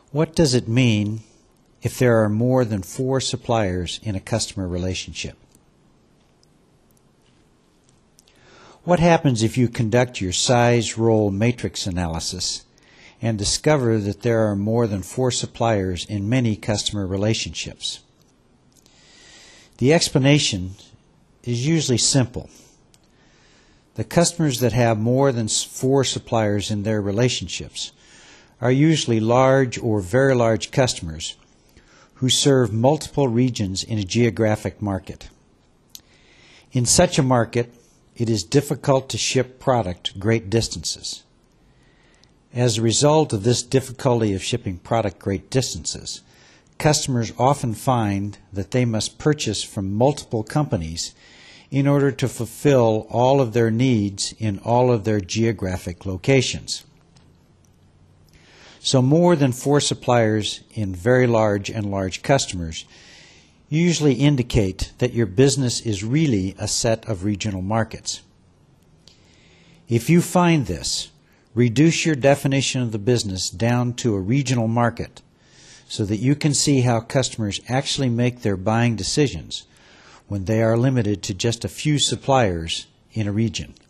What does it mean if there are more than 4 suppliers in a customer relationship? What happens if you conduct your size role matrix analysis and discover that there are more than 4 suppliers in many customer relationships? The explanation is usually simple. The customers that have more than 4 suppliers in their relationships are usually large or very large customers who serve multiple regions in a geographic market. In such a market, it is difficult to ship product great distances. As a result of this difficulty of shipping product great distances, customers often find that they must purchase from multiple companies in order to fulfill all of their needs in all of their geographic locations. So more than 4 suppliers in very large and large customers usually indicate that your business is really a set of regional markets. If you find this, reduce your definition of the business down to a regional market so that you can see how customers actually make their buying decisions when they are limited to just a few suppliers in a region.